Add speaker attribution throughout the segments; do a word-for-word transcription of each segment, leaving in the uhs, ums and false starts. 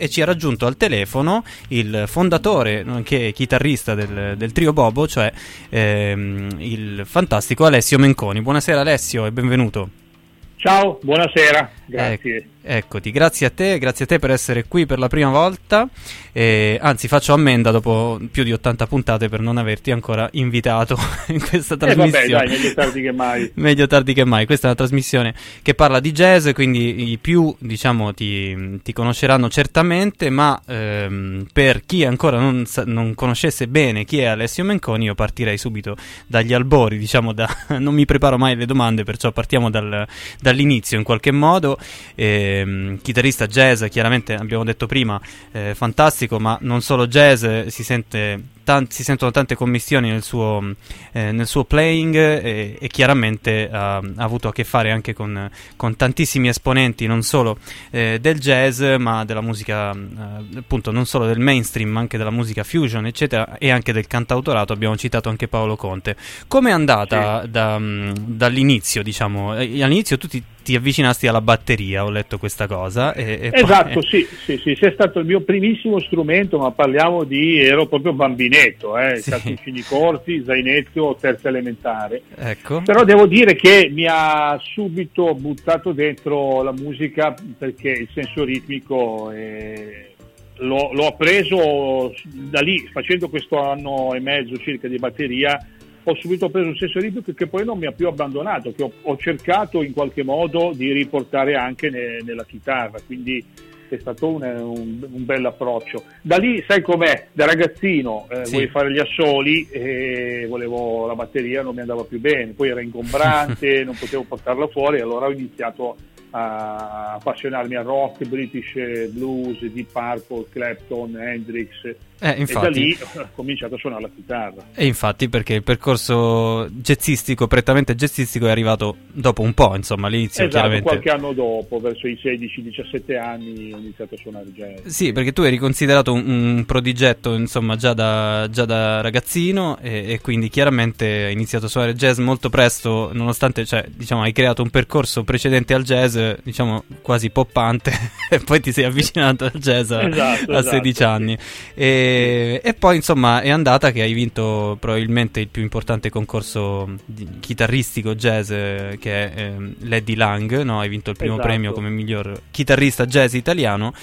Speaker 1: e ci ha raggiunto al telefono il fondatore, nonché chitarrista del, del trio Bobo, cioè ehm, il fantastico Alessio Menconi. Buonasera Alessio e benvenuto.
Speaker 2: Ciao, buonasera, grazie.
Speaker 1: Ec- eccoti, grazie a te, grazie a te per essere qui per la prima volta, eh, anzi faccio ammenda dopo più di ottanta puntate per non averti ancora invitato in questa trasmissione.
Speaker 2: Eh vabbè, dai, meglio tardi che mai.
Speaker 1: Meglio tardi che mai, questa è una trasmissione che parla di jazz, quindi i più, diciamo, ti, ti conosceranno certamente, ma ehm, per chi ancora non, non conoscesse bene chi è Alessio Menconi, io partirei subito dagli albori, diciamo, da, non mi preparo mai le domande, perciò partiamo dal, dall'inizio in qualche modo. Ehm, chitarrista jazz, chiaramente abbiamo detto prima, eh, fantastico, ma non solo jazz, si sente tanti, si sentono tante commistioni nel suo, eh, nel suo playing, e, e chiaramente ha, ha avuto a che fare anche con, con tantissimi esponenti, non solo eh, del jazz, ma della musica, eh, appunto, non solo del mainstream, ma anche della musica fusion, eccetera, e anche del cantautorato. Abbiamo citato anche Paolo Conte. Come è andata, sì, da, dall'inizio, diciamo? All'inizio tu ti, ti avvicinasti alla batteria, ho letto questa cosa. E, e
Speaker 2: esatto,
Speaker 1: poi...
Speaker 2: sì, sì, sì, sì, è stato il mio primissimo strumento, ma parliamo di, ero proprio bambinetto, eh,
Speaker 1: sì,
Speaker 2: cartoncini corti, zainetto, terza elementare.
Speaker 1: Ecco.
Speaker 2: Però devo dire che mi ha subito buttato dentro la musica, perché il senso ritmico eh, l'ho, l'ho appreso da lì, facendo questo anno e mezzo circa di batteria. Ho subito preso un senso ritmico che poi non mi ha più abbandonato, che ho, ho cercato in qualche modo di riportare anche ne, nella chitarra, quindi è stato un, un, un bel approccio. Da lì, sai com'è, da ragazzino eh, sì. volevo fare gli assoli e volevo la batteria, non mi andava più bene, poi era ingombrante, non potevo portarla fuori, allora ho iniziato a appassionarmi al rock, British blues, Deep Purple, Clapton, Hendrix.
Speaker 1: Eh, infatti,
Speaker 2: e da lì ho cominciato a suonare la chitarra.
Speaker 1: E infatti, perché il percorso jazzistico, prettamente jazzistico, è arrivato dopo un po', insomma, all'inizio,
Speaker 2: esatto,
Speaker 1: chiaramente.
Speaker 2: Qualche anno dopo, verso i sedici diciassette anni, ho iniziato a suonare jazz.
Speaker 1: Sì, perché tu eri considerato un, un prodigetto, insomma, già da, già da ragazzino, e, e quindi chiaramente hai iniziato a suonare jazz molto presto, nonostante, cioè, diciamo, hai creato un percorso precedente al jazz, diciamo, quasi poppante, e poi ti sei avvicinato al jazz a,
Speaker 2: esatto,
Speaker 1: a sedici
Speaker 2: esatto,
Speaker 1: anni.
Speaker 2: Sì.
Speaker 1: E, E poi insomma è andata che hai vinto probabilmente il più importante concorso di, chitarristico jazz, eh, che è eh, l'Eddie Lang, no? Hai vinto il primo
Speaker 2: esatto.
Speaker 1: premio come miglior chitarrista jazz italiano,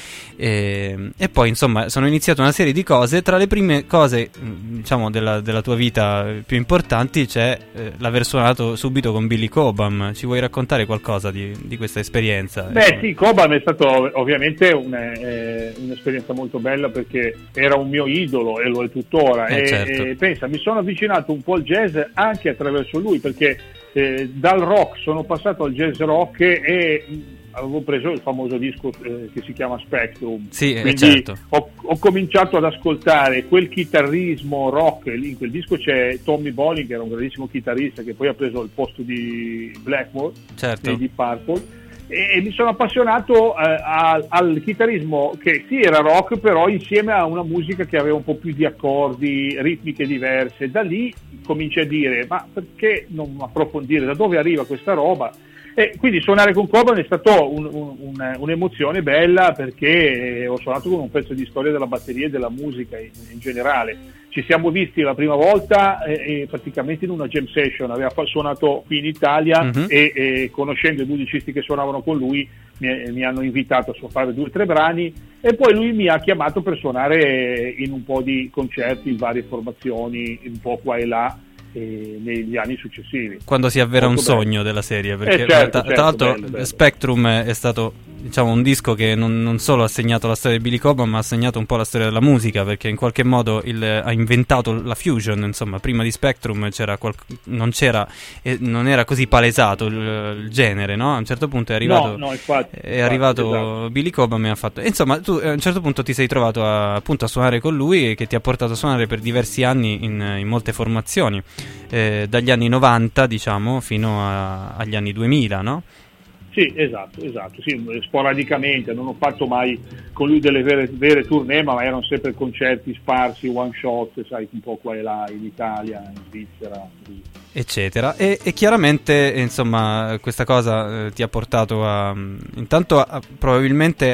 Speaker 1: e, e poi insomma sono iniziate una serie di cose. Tra le prime cose, diciamo, della, della tua vita più importanti c'è eh, l'aver suonato subito con Billy Cobham. Ci vuoi raccontare qualcosa di, di questa esperienza?
Speaker 2: Beh insomma. Sì, Cobham è stato ovviamente un, eh, un'esperienza molto bella, perché era un mio idolo e lo è tuttora,
Speaker 1: eh,
Speaker 2: e,
Speaker 1: certo.
Speaker 2: e pensa, mi sono avvicinato un po' al jazz anche attraverso lui, perché eh, dal rock sono passato al jazz rock e, e avevo preso il famoso disco eh, che si chiama Spectrum,
Speaker 1: sì,
Speaker 2: quindi
Speaker 1: eh, certo.
Speaker 2: ho, ho cominciato ad ascoltare quel chitarrismo rock. In quel disco c'è Tommy Bolin, che era un grandissimo chitarrista, che poi ha preso il posto di Blackmore,
Speaker 1: certo.
Speaker 2: di Deep Purple, e mi sono appassionato eh, al, al chitarrismo, che sì era rock, però insieme a una musica che aveva un po' più di accordi, ritmiche diverse. Da lì cominci a dire, ma perché non approfondire da dove arriva questa roba? E quindi suonare con Cobham è stato un, un, un, un'emozione bella, perché ho suonato con un pezzo di storia della batteria e della musica in, in generale. Ci siamo visti la prima volta eh, praticamente in una jam session, aveva suonato qui in Italia, uh-huh. e, e conoscendo i musicisti che suonavano con lui mi, mi hanno invitato a fare due o tre brani, e poi lui mi ha chiamato per suonare in un po' di concerti in varie formazioni, un po' qua e là, e negli anni successivi.
Speaker 1: Quando si avvera
Speaker 2: molto
Speaker 1: un
Speaker 2: bello.
Speaker 1: Sogno della serie, perché
Speaker 2: eh certo,
Speaker 1: tra,
Speaker 2: certo,
Speaker 1: tra l'altro
Speaker 2: bello, bello.
Speaker 1: Spectrum è stato, diciamo, un disco che non, non solo ha segnato la storia di Billy Cobham, ma ha segnato un po' la storia della musica, perché in qualche modo il, ha inventato la fusion. Insomma, prima di Spectrum c'era qual, non c'era eh, non era così palesato il, il genere, no? A un certo punto è arrivato,
Speaker 2: no, no, infatti,
Speaker 1: è arrivato
Speaker 2: infatti, esatto.
Speaker 1: Billy Cobham e ha fatto, insomma, tu a un certo punto ti sei trovato a, appunto a suonare con lui, e che ti ha portato a suonare per diversi anni in, in molte formazioni, eh, dagli anni novanta, diciamo, fino a, agli anni duemila, no?
Speaker 2: Sì, esatto, esatto, sì, sporadicamente, non ho fatto mai con lui delle vere, vere tournée, ma erano sempre concerti sparsi, one shot, sai, un po' qua e là, in Italia, in Svizzera, così.
Speaker 1: Eccetera, e, e chiaramente, insomma, questa cosa eh, ti ha portato a, intanto a, probabilmente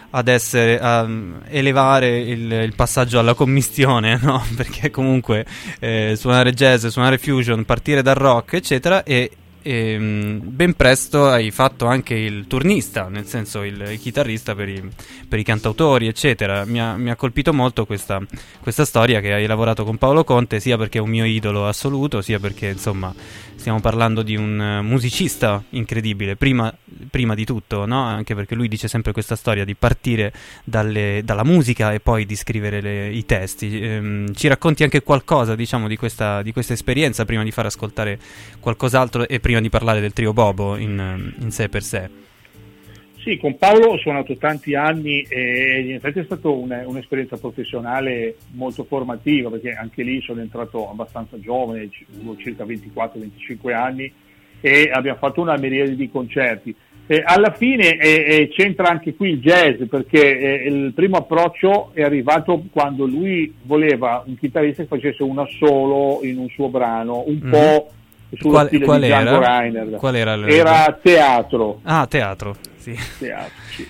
Speaker 1: ad essere a elevare il, il passaggio alla commistione, no? Perché comunque eh, suonare jazz, suonare fusion, partire dal rock eccetera, e E, ben presto hai fatto anche il turnista, nel senso il, il chitarrista per i, per i cantautori eccetera. Mi ha, mi ha colpito molto questa, questa storia che hai lavorato con Paolo Conte, sia perché è un mio idolo assoluto, sia perché insomma stiamo parlando di un musicista incredibile prima, prima di tutto, no? Anche perché lui dice sempre questa storia di partire dalle, dalla musica e poi di scrivere le, i testi. Ehm, ci racconti anche qualcosa, diciamo, di questa, di questa esperienza prima di far ascoltare qualcos'altro e prima di parlare del trio Bobo in, in sé per sé?
Speaker 2: Sì, con Paolo ho suonato tanti anni e in effetti è stata un, un'esperienza professionale molto formativa, perché anche lì sono entrato abbastanza giovane, circa ventiquattro venticinque anni, e abbiamo fatto una miriade di concerti. E alla fine eh, eh, c'entra anche qui il jazz, perché eh, il primo approccio è arrivato quando lui voleva un chitarrista che facesse un assolo in un suo brano, un mm-hmm. po' sullo
Speaker 1: qual,
Speaker 2: stile
Speaker 1: qual
Speaker 2: di
Speaker 1: era?
Speaker 2: Django Reinhardt.
Speaker 1: Qual era? Il...
Speaker 2: Era teatro.
Speaker 1: Ah, teatro, sì.
Speaker 2: Teatro, sì.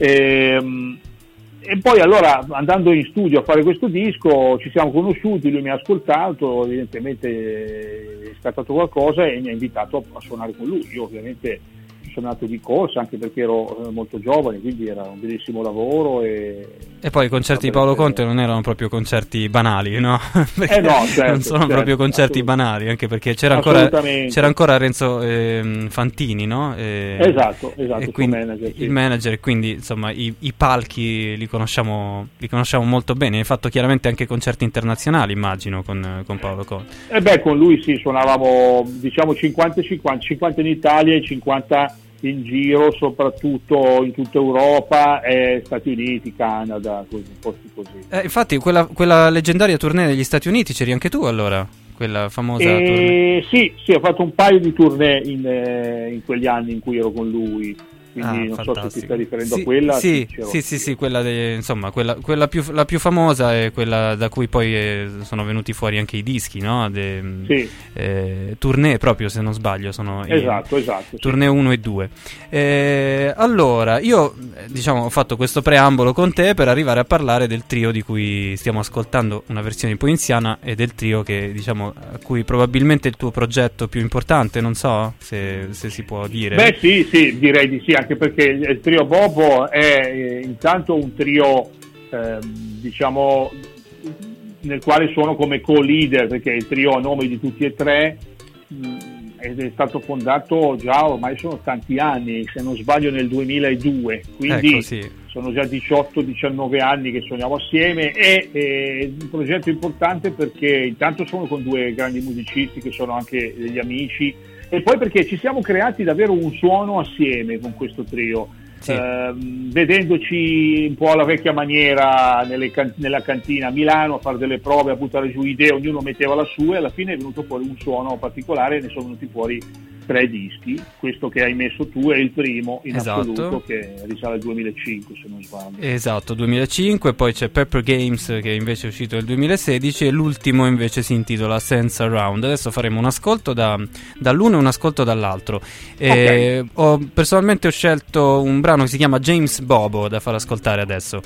Speaker 2: E, e poi allora, andando in studio a fare questo disco, ci siamo conosciuti, lui mi ha ascoltato, evidentemente è scattato qualcosa e mi ha invitato a, a suonare con lui. Io ovviamente sono nato di corsa, anche perché ero molto giovane, quindi era un bellissimo lavoro. E,
Speaker 1: e poi i concerti di Paolo Conte non erano proprio concerti banali, no?
Speaker 2: Eh no, certo,
Speaker 1: non sono
Speaker 2: certo,
Speaker 1: proprio concerti banali, anche perché c'era ancora, c'era ancora Renzo eh, Fantini, no? E,
Speaker 2: esatto, esatto,
Speaker 1: e quindi,
Speaker 2: manager, sì.
Speaker 1: il manager, e quindi insomma i, i palchi li conosciamo, li conosciamo molto bene. Hai fatto chiaramente anche concerti internazionali, immagino, con, con Paolo Conte.
Speaker 2: Eh beh, con lui sì, suonavamo diciamo cinquanta cinquanta, cinquanta in Italia e cinquanta in giro, soprattutto in tutta Europa e Stati Uniti, Canada, così, posti così.
Speaker 1: Eh, infatti quella, quella leggendaria tournée degli Stati Uniti c'eri anche tu allora? Quella famosa
Speaker 2: e,
Speaker 1: tournée?
Speaker 2: Sì, sì, ho fatto un paio di tournée in, eh, in quegli anni in cui ero con lui. Quindi
Speaker 1: ah,
Speaker 2: non
Speaker 1: fantastico.
Speaker 2: so se ti stai riferendo
Speaker 1: sì,
Speaker 2: a quella.
Speaker 1: Sì, sì, sì, sì, quella, de, insomma, quella, quella più, la più famosa è quella da cui poi eh, sono venuti fuori anche i dischi, no? De,
Speaker 2: sì.
Speaker 1: eh, tournée proprio, se non sbaglio, sono
Speaker 2: esatto,
Speaker 1: i,
Speaker 2: esatto,
Speaker 1: tournée
Speaker 2: sì.
Speaker 1: uno e due. Eh, allora, io diciamo ho fatto questo preambolo con te per arrivare a parlare del trio di cui stiamo ascoltando una versione poinziana, e del trio che diciamo a cui probabilmente è il tuo progetto più importante, non so se, se si può dire.
Speaker 2: Beh sì, sì, direi di sì, anche perché il trio Bobo è eh, intanto un trio eh, diciamo nel quale sono come co-leader, perché il trio a nome di tutti e tre mh, ed è stato fondato già, ormai sono tanti anni, se non sbaglio nel duemiladue, quindi
Speaker 1: ecco, sì.
Speaker 2: Sono già diciotto diciannove anni che suoniamo assieme, e è un progetto importante perché intanto sono con due grandi musicisti che sono anche degli amici, e poi perché ci siamo creati davvero un suono assieme con questo trio. Sì. Eh, vedendoci un po' alla vecchia maniera nelle can- nella cantina a Milano a fare delle prove, a buttare giù idee, ognuno metteva la sua, e alla fine è venuto fuori un suono particolare, e ne sono venuti fuori tre dischi. Questo che hai messo tu è il primo in
Speaker 1: esatto.
Speaker 2: assoluto, che risale al duemilacinque se non sbaglio.
Speaker 1: Esatto, duemilacinque, poi c'è Pepper Games che invece è uscito nel duemilasedici, e l'ultimo invece si intitola Sense Around. Adesso faremo un ascolto da, dall'uno e un ascolto dall'altro. E okay. ho, personalmente ho scelto un brano che si chiama James Bobo da far ascoltare adesso,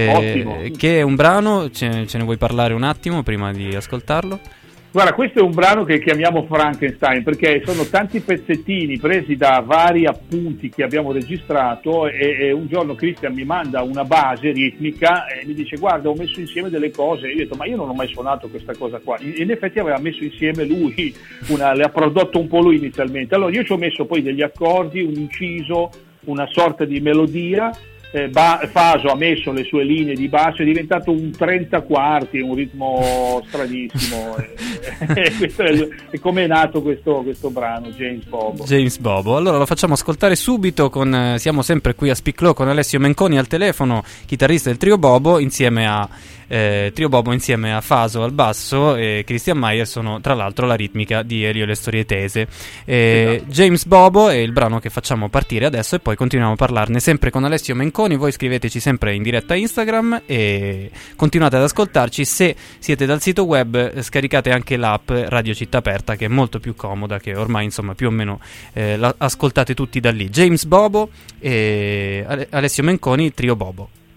Speaker 1: eh, che è un brano, ce, ce ne vuoi parlare un attimo prima di ascoltarlo?
Speaker 2: Guarda, questo è un brano che chiamiamo Frankenstein, perché sono tanti pezzettini presi da vari appunti che abbiamo registrato, e, e un giorno Christian mi manda una base ritmica e mi dice: guarda, ho messo insieme delle cose. Io ho detto: ma io non ho mai suonato questa cosa qua. In effetti aveva messo insieme lui, una, le ha prodotto un po' lui inizialmente. Allora io ci ho messo poi degli accordi, un inciso, una sorta di melodia. Eh, ba- Faso ha messo le sue linee di basso, è diventato un trenta quarti, un ritmo stranissimo. e, e questo è, è come è nato questo, questo brano, James Bobo.
Speaker 1: James Bobo. Allora lo facciamo ascoltare subito. Con, eh, siamo sempre qui a Spiclò con Alessio Menconi al telefono, chitarrista del trio Bobo, insieme a eh, trio Bobo insieme a Faso al basso, e Christian Maier sono tra l'altro la ritmica di Elio e le storie tese. Eh, esatto. James Bobo è il brano che facciamo partire adesso, e poi continuiamo a parlarne sempre con Alessio Menconi. Voi scriveteci sempre in diretta a Instagram e continuate ad ascoltarci. Se siete dal sito web, scaricate anche l'app Radio Città Aperta, che è molto più comoda, che ormai insomma più o meno eh, la ascoltate tutti da lì. James Bobo e Alessio Menconi, trio Bobo.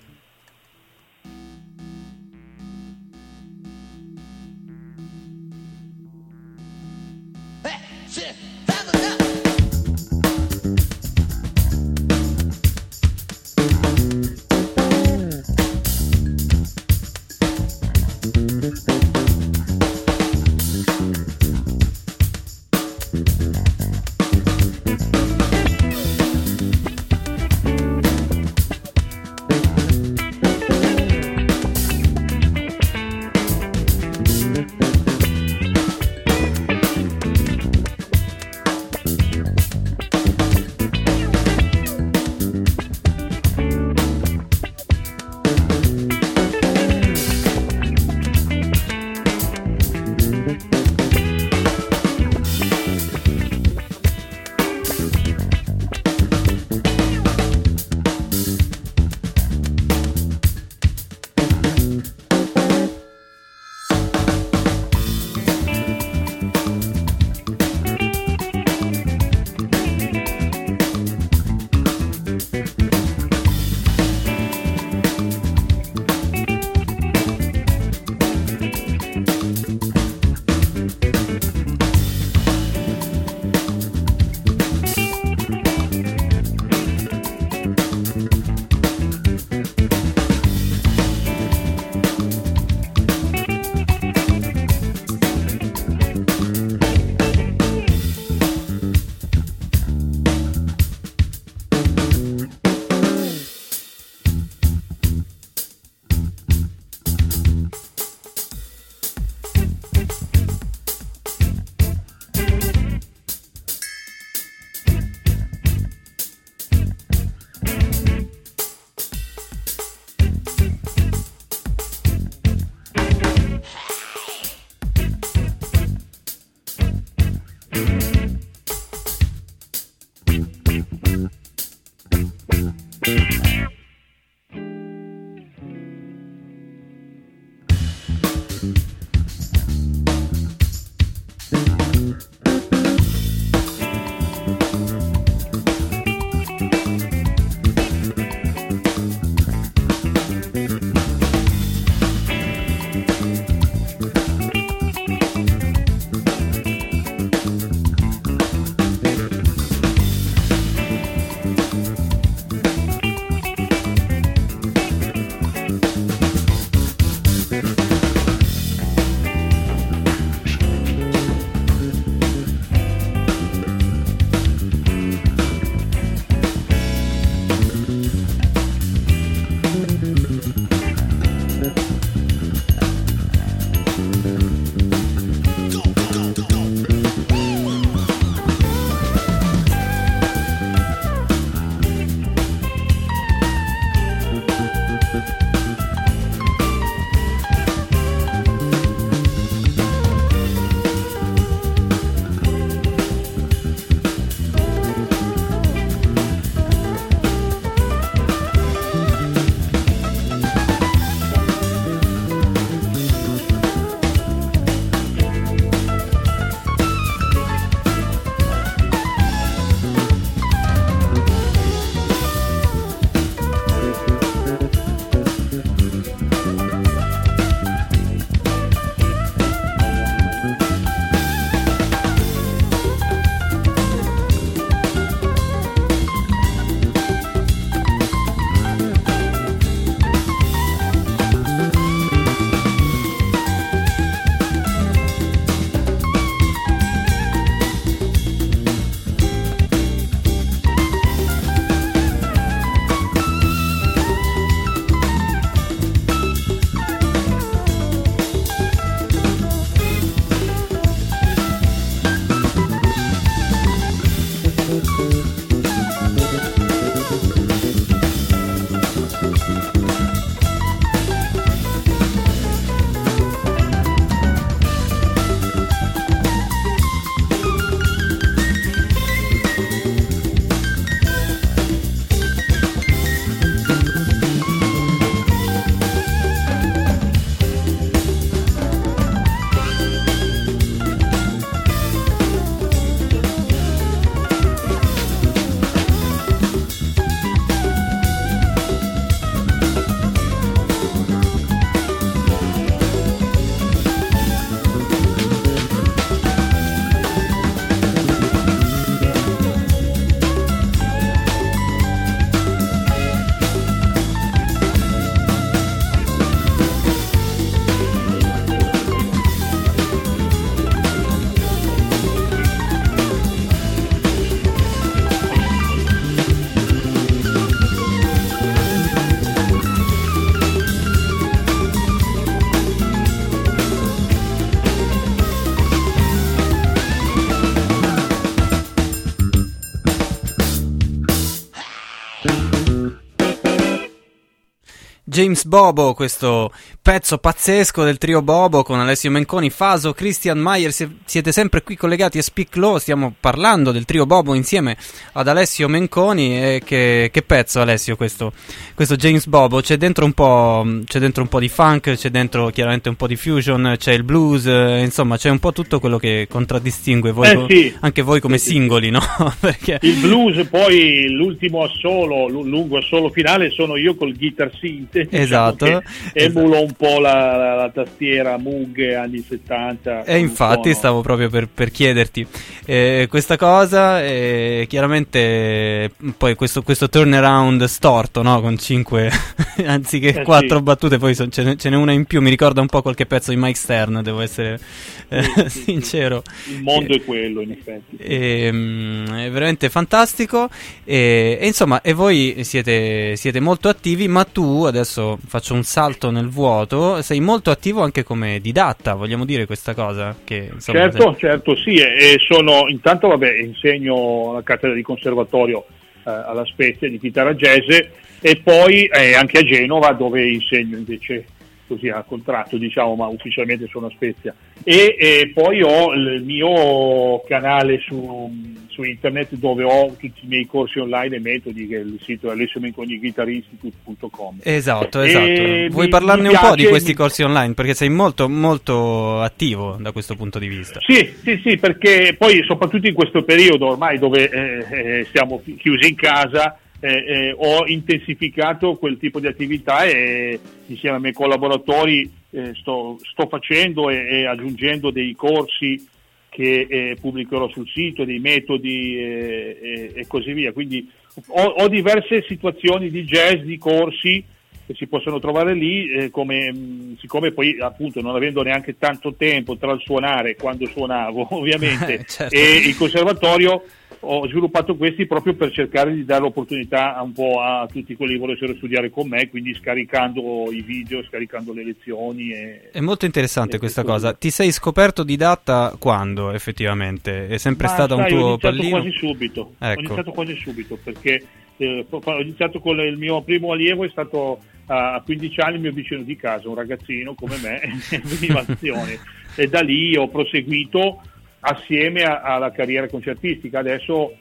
Speaker 1: James Bobo, questo pezzo pazzesco del trio Bobo con Alessio Menconi, Faso, Christian Maier. Siete sempre qui collegati a Speak Low, stiamo parlando del trio Bobo insieme ad Alessio Menconi. E che, che pezzo, Alessio, questo, questo James Bobo? C'è dentro un po', c'è dentro un po' di funk, c'è dentro chiaramente un po' di fusion, c'è il blues, eh, insomma c'è un po' tutto quello che contraddistingue voi,
Speaker 2: eh, sì.
Speaker 1: anche voi come
Speaker 2: sì,
Speaker 1: singoli, no? Perché...
Speaker 2: il blues, poi l'ultimo assolo, l- lungo assolo finale sono io col guitar synth.
Speaker 1: Esatto,
Speaker 2: diciamo emulo
Speaker 1: esatto.
Speaker 2: un po' la, la, la tastiera Moog anni settanta.
Speaker 1: E infatti stavo proprio per, per chiederti eh, questa cosa, eh, chiaramente poi questo, questo turnaround storto, no? Con cinque anziché
Speaker 2: eh,
Speaker 1: quattro
Speaker 2: sì.
Speaker 1: battute, poi son, ce, n'è, ce n'è una in più, mi ricorda un po' qualche pezzo di Mike Stern, devo essere eh,
Speaker 2: sì, sì,
Speaker 1: sincero.
Speaker 2: Il mondo
Speaker 1: eh,
Speaker 2: è quello, in effetti.
Speaker 1: E, è veramente fantastico e, e insomma, e voi siete, siete molto attivi, ma tu, adesso faccio un salto nel vuoto, sei molto attivo anche come didatta, vogliamo dire questa cosa? Che, insomma,
Speaker 2: certo,
Speaker 1: sei...
Speaker 2: certo, sì, e sono, intanto vabbè, insegno alla cattedra di conservatorio eh, alla Spezia di chitarra jazz e poi eh, anche a Genova dove insegno invece così a contratto, diciamo, ma ufficialmente sono a Spezia. E, e poi ho il mio canale su, su internet dove ho tutti i miei corsi online e metodi, che è il sito alessio menconi guitar institute punto com.
Speaker 1: Esatto, esatto.
Speaker 2: E
Speaker 1: Vuoi
Speaker 2: mi,
Speaker 1: parlarne
Speaker 2: mi
Speaker 1: un
Speaker 2: piace,
Speaker 1: po' di questi
Speaker 2: mi...
Speaker 1: corsi online? Perché sei molto, molto attivo da questo punto di vista.
Speaker 2: Sì, sì, sì, perché poi soprattutto in questo periodo ormai dove eh, eh, siamo chiusi in casa, Eh, eh, ho intensificato quel tipo di attività e insieme ai miei collaboratori eh, sto, sto facendo e, e aggiungendo dei corsi che eh, pubblicherò sul sito, dei metodi eh, e, e così via. Quindi ho, ho diverse situazioni di jazz, di corsi che si possono trovare lì, eh, come, mh, siccome poi appunto non avendo neanche tanto tempo tra il suonare quando suonavo ovviamente
Speaker 1: certo.
Speaker 2: e il conservatorio, ho sviluppato questi proprio per cercare di dare l'opportunità un po' a tutti quelli che volessero studiare con me, quindi scaricando i video, scaricando le lezioni. E,
Speaker 1: è molto interessante
Speaker 2: e
Speaker 1: questa
Speaker 2: così.
Speaker 1: cosa. Ti sei scoperto didatta quando effettivamente? È sempre
Speaker 2: Ma
Speaker 1: stata
Speaker 2: sai,
Speaker 1: un tuo
Speaker 2: ho iniziato
Speaker 1: pallino?
Speaker 2: quasi subito,
Speaker 1: Ecco.
Speaker 2: ho iniziato quasi subito perché eh, ho iniziato con il mio primo allievo, è stato a quindici anni il mio vicino di casa, un ragazzino come me, veniva azione e da lì ho proseguito assieme a, alla carriera concertistica. Adesso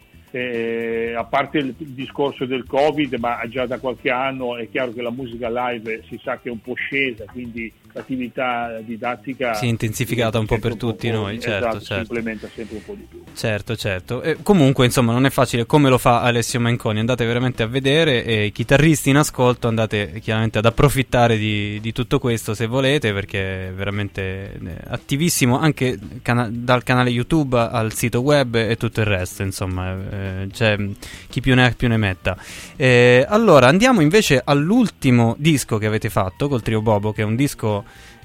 Speaker 2: eh, a parte il, il discorso del Covid, ma già da qualche anno è chiaro che la musica live si sa che è un po' scesa, quindi l'attività didattica
Speaker 1: si è intensificata un po' per
Speaker 2: un
Speaker 1: tutti
Speaker 2: po',
Speaker 1: noi, certo,
Speaker 2: esatto,
Speaker 1: certo.
Speaker 2: si implementa sempre un po' di più.
Speaker 1: Certo, certo. E comunque, insomma, non è facile come lo fa Alessio Menconi. Andate veramente a vedere, e i chitarristi in ascolto andate chiaramente ad approfittare di, di tutto questo se volete, perché è veramente attivissimo anche cana- dal canale YouTube al sito web e tutto il resto, insomma, eh, c'è chi più ne ha più ne metta. Eh, allora, andiamo invece all'ultimo disco che avete fatto col Trio Bobo, che è un disco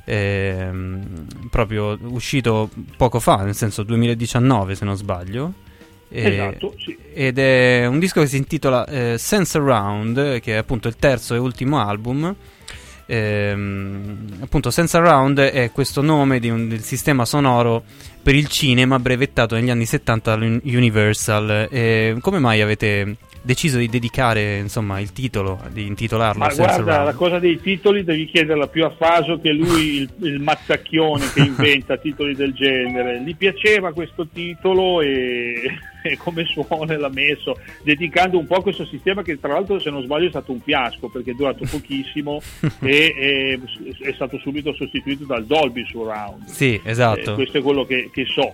Speaker 1: Eh, proprio uscito poco fa, nel senso duemiladiciannove se non sbaglio, eh,
Speaker 2: esatto, sì.
Speaker 1: Ed è un disco che si intitola eh, Sense Around, che è appunto il terzo e ultimo album. Eh, appunto Sense Around è questo nome di un, del sistema sonoro per il cinema brevettato negli anni settanta all'Universal. Eh, come mai avete deciso di dedicare, insomma, il titolo, di intitolarlo
Speaker 2: Ma
Speaker 1: Sense
Speaker 2: guarda,
Speaker 1: Around?
Speaker 2: la cosa dei titoli devi chiederla più a Faso, che lui il, il mazzacchione che inventa titoli del genere. Gli piaceva questo titolo e, e come suona l'ha messo, dedicando un po' a questo sistema che tra l'altro, se non sbaglio, è stato un fiasco perché è durato pochissimo e, e è stato subito sostituito dal Dolby Surround.
Speaker 1: Sì, esatto.
Speaker 2: Eh, questo è quello che, che so.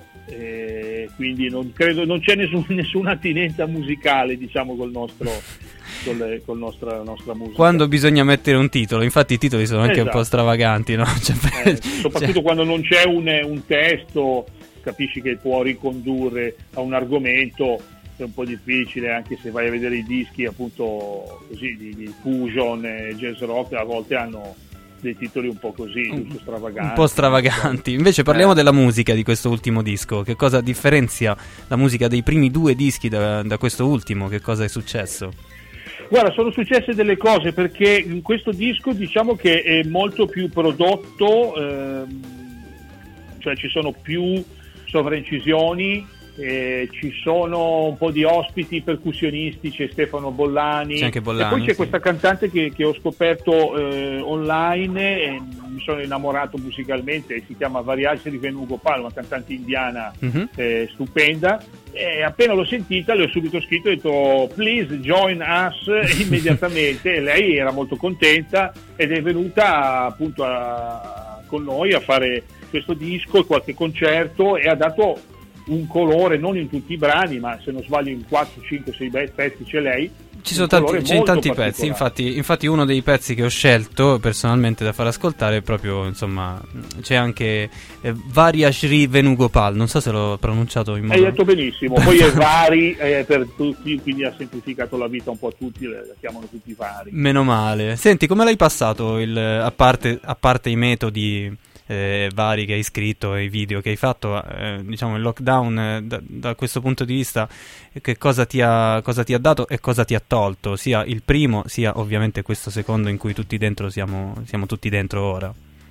Speaker 2: Eh, quindi non credo, non c'è nessun, nessuna attinenza musicale, diciamo, col nostro con le, col nostra, nostra musica.
Speaker 1: Quando bisogna mettere un titolo, infatti i titoli sono anche
Speaker 2: esatto.
Speaker 1: un po' stravaganti, no? Cioè,
Speaker 2: eh, soprattutto cioè... quando non c'è un, un testo, capisci che può ricondurre a un argomento. È un po' difficile, anche se vai a vedere i dischi appunto così di, di fusion e jazz rock, a volte hanno dei titoli un po' così, giusto stravaganti.
Speaker 1: Un po' stravaganti. Invece parliamo eh. della musica di questo ultimo disco. Che cosa differenzia la musica dei primi due dischi da, da questo ultimo? Che cosa è successo?
Speaker 2: Guarda, sono successe delle cose, perché in questo disco diciamo che è molto più prodotto, ehm, cioè ci sono più sovraincisioni, eh, ci sono un po' di ospiti percussionisti, c'è Stefano Bollani,
Speaker 1: c'è anche Bollani,
Speaker 2: e poi c'è
Speaker 1: sì.
Speaker 2: questa cantante che, che ho scoperto eh, online e mi sono innamorato musicalmente, si chiama Variaggi di Venugopal, una cantante indiana mm-hmm. eh, stupenda, e appena l'ho sentita le ho subito scritto e ho detto please join us immediatamente, e lei era molto contenta ed è venuta appunto a, con noi a fare questo disco e qualche concerto, e ha dato un colore non in tutti i brani, ma se non sbaglio in quattro, cinque, sei pezzi c'è lei.
Speaker 1: Ci sono tanti, c'è in tanti pezzi, infatti, infatti uno dei pezzi che ho scelto personalmente da far ascoltare è proprio, insomma, c'è anche eh, Varia Shri Venugopal, non so se l'ho pronunciato in modo...
Speaker 2: Hai detto benissimo, poi è Vari eh, per tutti, quindi ha semplificato la vita un po' a tutti, la chiamano tutti Vari.
Speaker 1: Meno male. Senti, come l'hai passato, il, a, parte, a parte i metodi... Eh, vari che hai scritto e i video che hai fatto, eh, diciamo il lockdown eh, da, da questo punto di vista che cosa ti ha cosa ti ha dato e cosa ti ha tolto, sia il primo sia ovviamente questo secondo in cui tutti dentro siamo siamo tutti dentro ora?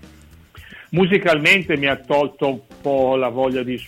Speaker 2: Musicalmente mi ha tolto un po' la voglia di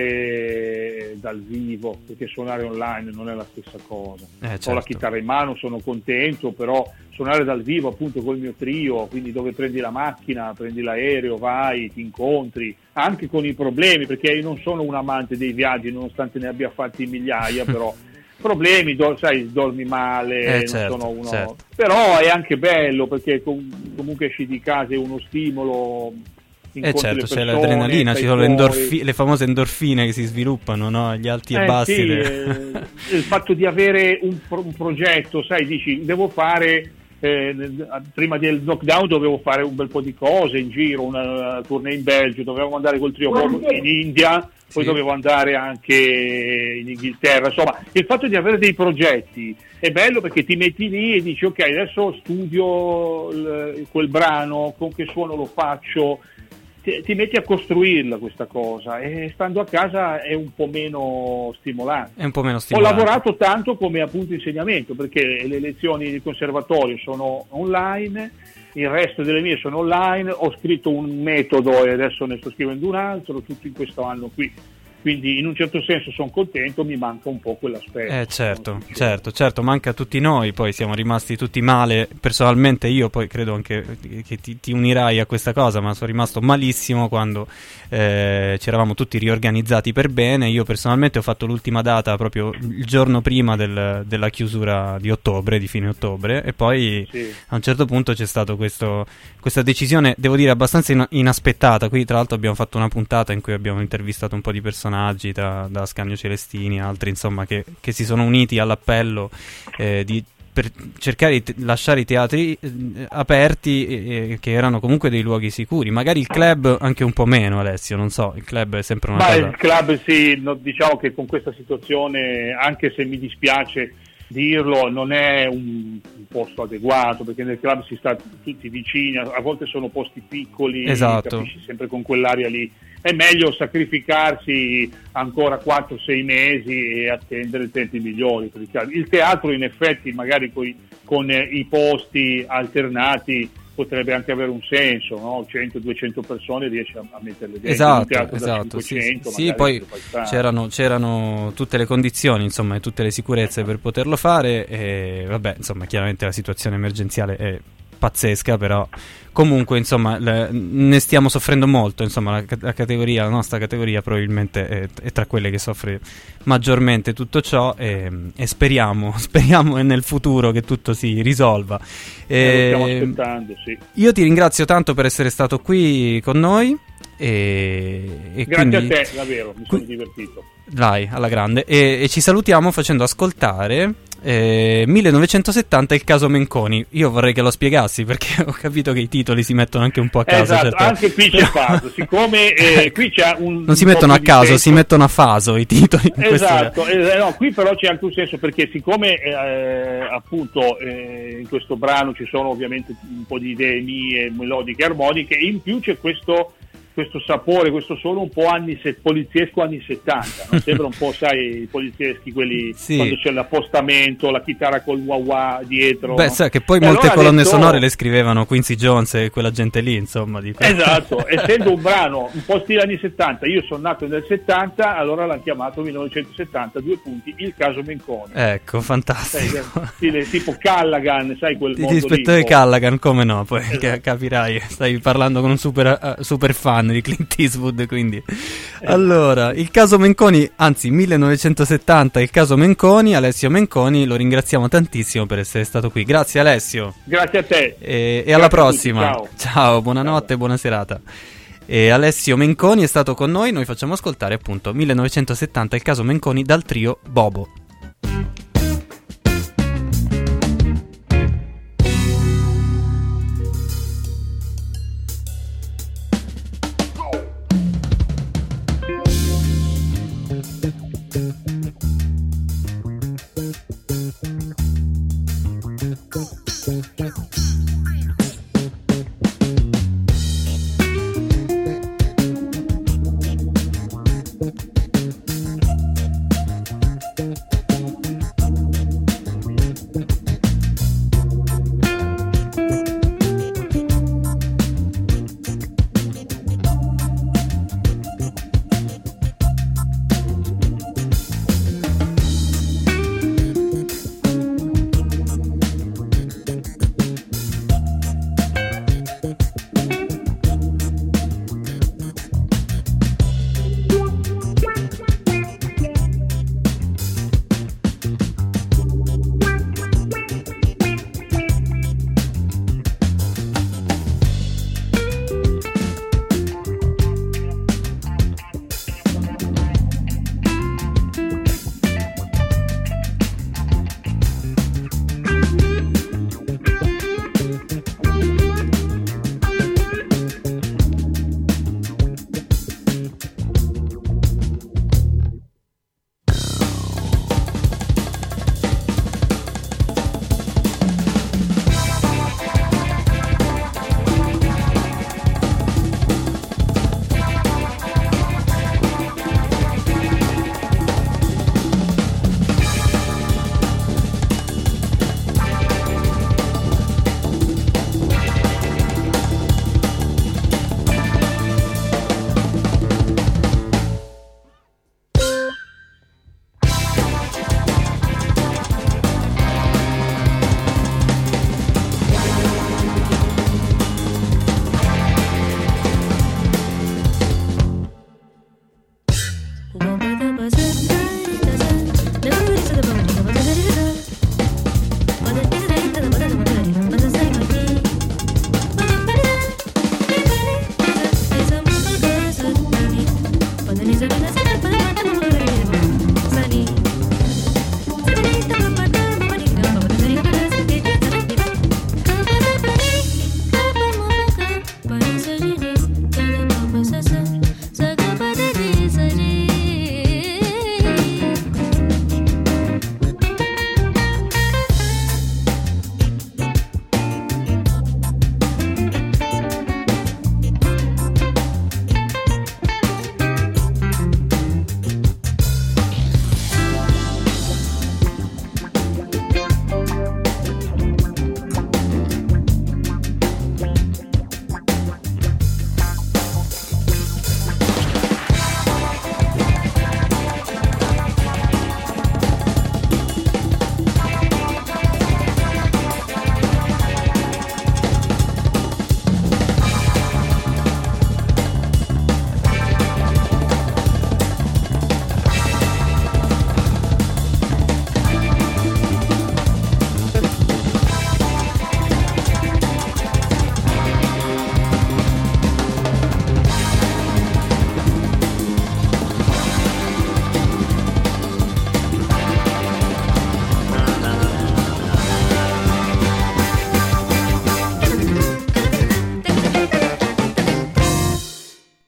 Speaker 2: suonare dal vivo, perché suonare online non è la stessa cosa. Eh, certo. Ho la chitarra in mano, sono contento, però suonare dal vivo appunto col mio trio, quindi dove prendi la macchina, prendi l'aereo, vai, ti incontri, anche con i problemi, perché io non sono un amante dei viaggi, nonostante ne abbia fatti migliaia, però problemi, do, sai, dormi male,
Speaker 1: eh,
Speaker 2: non
Speaker 1: certo,
Speaker 2: sono uno...
Speaker 1: certo.
Speaker 2: Però è anche bello, perché com- comunque esci di casa, è uno stimolo...
Speaker 1: Eh certo, c'è l'adrenalina, ci sono le, endorfi- le famose endorfine che si sviluppano, no? Gli alti e
Speaker 2: eh,
Speaker 1: bassi.
Speaker 2: Sì,
Speaker 1: de...
Speaker 2: eh, il fatto di avere un, pro- un progetto, sai, dici, devo fare, eh, prima del lockdown dovevo fare un bel po' di cose in giro, una tournée in Belgio, dovevamo andare col trio in India, poi sì. Dovevo andare anche in Inghilterra, insomma, il fatto di avere dei progetti è bello perché ti metti lì e dici ok, adesso studio il, quel brano, con che suono lo faccio, Ti, ti metti a costruirla questa cosa, e stando a casa è un po' meno stimolante.
Speaker 1: È un po' meno stimolante.
Speaker 2: Ho lavorato tanto come appunto insegnamento, perché le lezioni di conservatorio sono online, il resto delle mie sono online, ho scritto un metodo e adesso ne sto scrivendo un altro, tutto in questo anno qui. Quindi in un certo senso sono contento, mi manca un po' quell'aspetto.
Speaker 1: Eh certo, certo, certo, manca a tutti noi, poi siamo rimasti tutti male, personalmente io poi credo anche che ti, ti unirai a questa cosa, ma sono rimasto malissimo quando eh, ci eravamo tutti riorganizzati per bene. Io personalmente ho fatto l'ultima data proprio il giorno prima del, della chiusura di ottobre, di fine ottobre, e poi sì. A un certo punto c'è stato questo, questa decisione, devo dire abbastanza in, inaspettata. Qui tra l'altro abbiamo fatto una puntata in cui abbiamo intervistato un po' di persone, Tra, da Ascanio Celestini e altri, insomma, che, che si sono uniti all'appello eh, di, per cercare di te- lasciare i teatri eh, aperti, eh, che erano comunque dei luoghi sicuri. Magari il club anche un po' meno, Alessio, non so, il club è sempre una
Speaker 2: Ma
Speaker 1: cosa...
Speaker 2: il club sì, no, diciamo che con questa situazione, anche se mi dispiace dirlo, non è un, un posto adeguato, perché nel club si sta tutti vicini, a, a volte sono posti piccoli,
Speaker 1: esatto.
Speaker 2: Capisci, sempre con quell'aria lì. È meglio sacrificarsi ancora quattro sei mesi e attendere tempi migliori. Il teatro in effetti magari coi, con i posti alternati potrebbe anche avere un senso, no? cento duecento persone riesci a, a metterle dentro.
Speaker 1: Esatto,
Speaker 2: un teatro
Speaker 1: esatto,
Speaker 2: da cinquecento,
Speaker 1: sì, sì, poi c'erano, c'erano tutte le condizioni, insomma, e tutte le sicurezze per poterlo fare, e vabbè, insomma, chiaramente la situazione emergenziale è pazzesca, però comunque insomma le, ne stiamo soffrendo molto, insomma la, la categoria, la nostra categoria probabilmente è, è tra quelle che soffre maggiormente tutto ciò, e, e speriamo speriamo nel futuro che tutto si risolva.
Speaker 2: Eh, lo stiamo aspettando, sì.
Speaker 1: Io ti ringrazio tanto per essere stato qui con noi, e, e
Speaker 2: grazie
Speaker 1: quindi,
Speaker 2: a te, davvero, mi sono qui, divertito.
Speaker 1: Dai, alla grande, e, e ci salutiamo facendo ascoltare Eh, millenovecentosettanta, il caso Menconi. Io vorrei che lo spiegassi, perché ho capito che i titoli si mettono anche un po' a caso.
Speaker 2: Esatto,
Speaker 1: certo.
Speaker 2: Anche qui c'è faso, siccome eh, qui c'è un
Speaker 1: non si mettono a caso, si mettono a faso i titoli.
Speaker 2: Esatto, eh, no, qui però c'è anche un senso, perché siccome eh, appunto eh, in questo brano ci sono ovviamente un po' di idee mie, melodiche, armoniche, in più c'è questo questo sapore, questo suono un po' anni se, poliziesco anni settanta, no? Sembra un po', sai, i polizieschi, quelli
Speaker 1: sì.
Speaker 2: quando c'è l'appostamento, la chitarra col wah wah dietro.
Speaker 1: Beh,
Speaker 2: no?
Speaker 1: sai che poi
Speaker 2: e
Speaker 1: molte
Speaker 2: allora
Speaker 1: colonne
Speaker 2: detto...
Speaker 1: sonore le scrivevano Quincy Jones e quella gente lì, insomma. Di
Speaker 2: esatto, essendo un brano un po' stile anni settanta, io sono nato nel settanta, allora l'hanno chiamato millenovecentosettanta, due punti, il caso Menconi.
Speaker 1: Ecco, fantastico.
Speaker 2: Sai, stile, tipo Callaghan, sai quel
Speaker 1: Ti
Speaker 2: mondo lì.
Speaker 1: Ispettore Callaghan, come no, poi
Speaker 2: esatto.
Speaker 1: che, capirai, stai parlando con un super, uh, super fan di Clint Eastwood, quindi.
Speaker 2: esatto.
Speaker 1: Allora, il caso Menconi, anzi millenovecentosettanta, il caso Menconi, Alessio Menconi, lo ringraziamo tantissimo per essere stato qui. Grazie Alessio.
Speaker 2: Grazie a te.
Speaker 1: E, e alla prossima.
Speaker 2: Ciao.
Speaker 1: Ciao, buonanotte, Ciao. Buona serata. E Alessio Menconi è stato con noi, noi facciamo ascoltare appunto millenovecentosettanta, il caso Menconi, dal trio Bobo.